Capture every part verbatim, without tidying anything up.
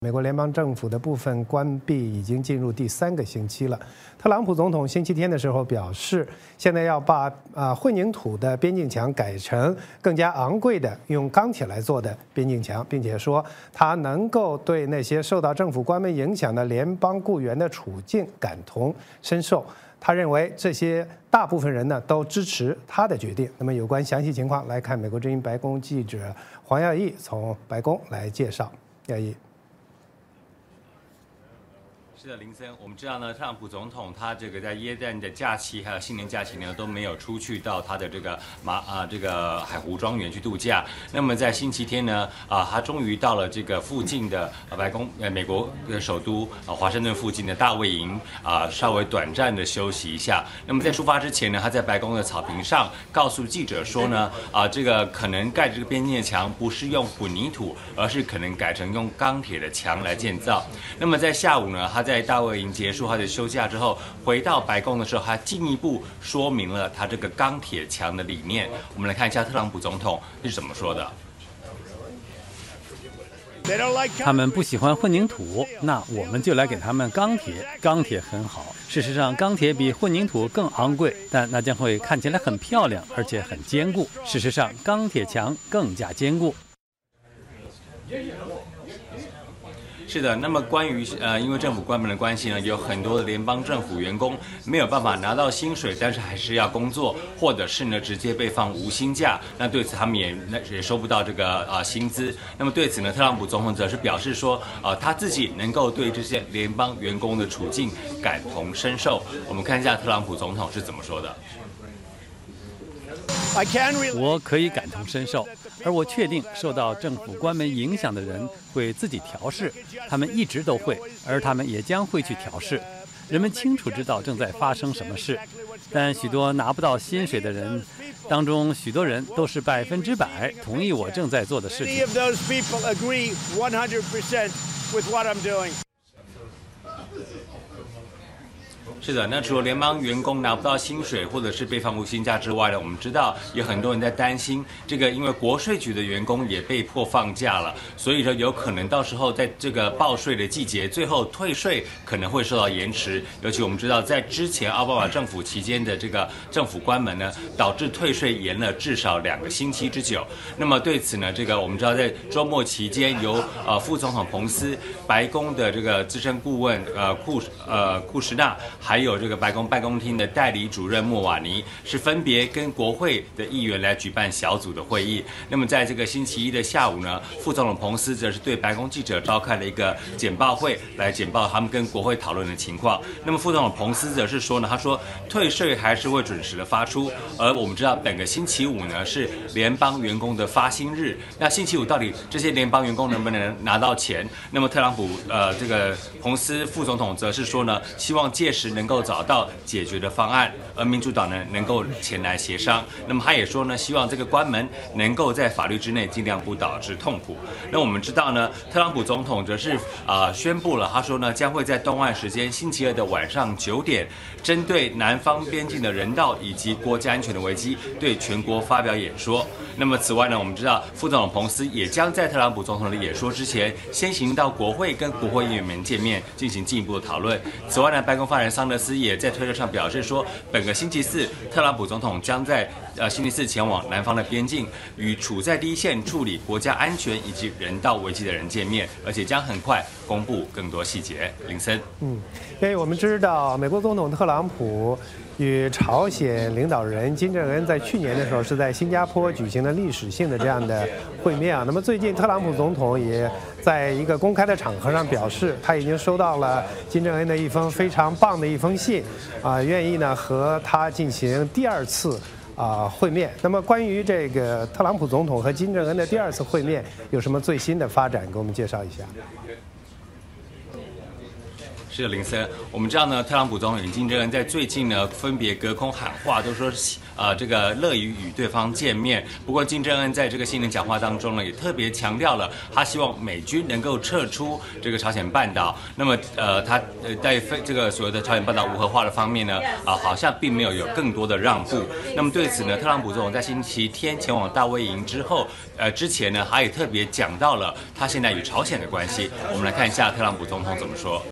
美国联邦政府的部分关闭已经进入第三个星期了。特朗普总统星期天的时候表示，现在要把啊混凝土的边境墙改成更加昂贵的用钢铁来做的边境墙，并且说他能够对那些受到政府关门影响的联邦雇员的处境感同身受。他认为这些大部分人呢都支持他的决定。那么有关详细情况来看，美国之音白宫记者黄耀义从白宫来介绍。耀义。 是的，林森，我们知道呢，特朗普总统他这个在耶诞的假期还有新年假期呢都没有出去到他的这个马啊这个海湖庄园去度假。那么在星期天呢啊，他终于到了这个附近的白宫呃美国的首都啊华盛顿附近的大卫营啊，稍微短暂的休息一下。那么在出发之前呢，他在白宫的草坪上告诉记者说呢啊，这个可能盖这个边境的墙不是用混凝土，而是可能改成用钢铁的墙来建造。那么在下午呢，他在在大卫营结束他的休假之后，回到白宫的时候，他进一步说明了他这个钢铁墙的理念。我们来看一下特朗普总统是怎么说的。 他们不喜欢混凝土，那我们就来给他们钢铁。钢铁很好，事实上，钢铁比混凝土更昂贵，但那将会看起来很漂亮，而且很坚固。事实上，钢铁墙更加坚固。 是的，那么关于呃，因为政府关门的关系呢，有很多的联邦政府员工没有办法拿到薪水，但是还是要工作，或者是呢直接被放无薪假。那对此他们也也收不到这个啊、呃、薪资。那么对此呢，特朗普总统则是表示说，呃，他自己能够对这些联邦员工的处境感同身受。我们看一下特朗普总统是怎么说的。 我可以感同身受，而我确定受到政府关门影响的人会自己调试，他们一直都会，而他们也将会去调试。人们清楚知道正在发生什么事，但许多拿不到薪水的人当中，许多人都是百分之百同意我正在做的事情。 是的，那除了联邦员工拿不到薪水或者是被放无薪假之外呢，我们知道有很多人在担心这个，因为国税局的员工也被迫放假了，所以说有可能到时候在这个报税的季节，最后退税可能会受到延迟。尤其我们知道，在之前奥巴马政府期间的这个政府关门呢，导致退税延了至少两个星期之久。那么对此呢，这个我们知道在周末期间，由呃副总统彭斯、白宫的这个资深顾问呃库呃库什纳。还有这个白宫办公厅的代理主任莫瓦尼是分别跟国会的议员来举办小组的会议。那么在这个星期一的下午呢，副总统彭斯则是对白宫记者召开了一个简报会，来简报他们跟国会讨论的情况。那么副总统彭斯则是说呢，他说退税还是会准时的发出，而我们知道本个星期五呢是联邦员工的发薪日。那星期五到底这些联邦员工能不能拿到钱？那么特朗普呃这个彭斯副总统则是说呢，希望届时能够找到解决的方案，而民主党呢能够前来协商。那么他也说呢，希望这个关门能够在法律之内尽量不导致痛苦。那我们知道呢，特朗普总统则是啊、呃、宣布了，他说呢将会在东岸时间星期二的晚上九点，针对南方边境的人道以及国家安全的危机，对全国发表演说。那么此外呢，我们知道副总统彭斯也将在特朗普总统的演说之前，先行到国会跟国会议员们见面，进行进一步的讨论。此外呢，白宫发言人桑德斯也在推特上表示说，本个星期四，特朗普总统将在呃星期四前往南方的边境，与处在第一线处理国家安全以及人道危机的人见面，而且将很快公布更多细节。林森， 嗯，因为我们知道，美国总统特朗普与朝鲜领导人金正恩在去年的时候是在新加坡举行了历史性的这样的会面啊。那么最近特朗普总统也在一个公开的场合上表示，他已经收到了金正恩的一封非常棒的一封信，啊，愿意呢和他进行第二次啊会面。那么关于这个特朗普总统和金正恩的第二次会面有什么最新的发展，给我们介绍一下。 是的，林森，我们知道呢，特朗普总统与金正恩在最近呢，分别隔空喊话，都说呃这个乐于与对方见面。不过金正恩在这个新年讲话当中呢，也特别强调了，他希望美军能够撤出这个朝鲜半岛。那么呃，他呃在非这个所谓的朝鲜半岛无核化的方面呢，啊、呃、好像并没有有更多的让步。那么对此呢，特朗普总统在星期天前往大卫营之后，呃之前呢，他也特别讲到了他现在与朝鲜的关系。我们来看一下特朗普总统怎么说。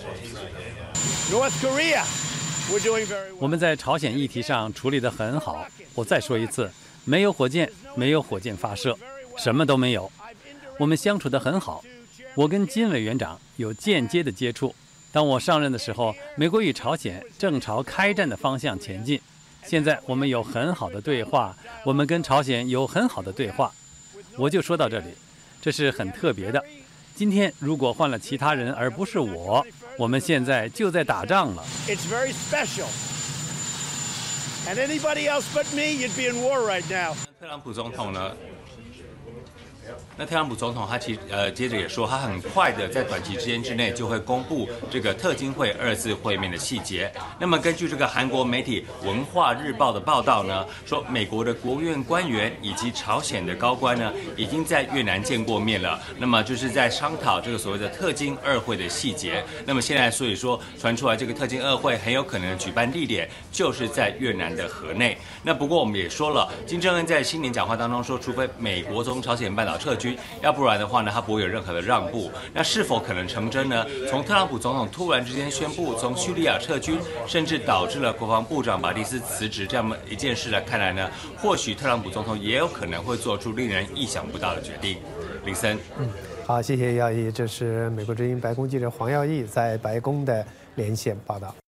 我们在朝鲜议题上处理得很好。我再说一次，没有火箭，没有火箭发射，什么都没有。我们相处得很好。我跟金委员长有间接的接触。当我上任的时候，美国与朝鲜正朝开战的方向前进。现在我们有很好的对话，我们跟朝鲜有很好的对话。我就说到这里，这是很特别的。今天如果换了其他人而不是我，我们现在就在打仗了。 It's very special. And anybody else but me, you'd be in war right now. 特朗普总统呢？那特朗普总统他其呃接着也说，他很快的在短期之间之内就会公布这个特金会二次会面的细节。那么根据这个韩国媒体文化日报的报道呢，说美国的国务院官员以及朝鲜的高官呢，已经在越南见过面了。那么就是在商讨这个所谓的特金二会的细节。那么现在所以说传出来这个特金二会很有可能举办地点就是在越南的河内。那不过我们也说了，金正恩在新年讲话当中说，除非美国从朝鲜半岛撤军，要不然的话呢，他不会有任何的让步。那是否可能成真呢？从特朗普总统突然之间宣布从叙利亚撤军，甚至导致了国防部长马蒂斯辞职这样一件事来看来呢，或许特朗普总统也有可能会做出令人意想不到的决定。林森， 嗯，好，谢谢耀义，这是美国之音白宫记者黄耀义在白宫的连线报道。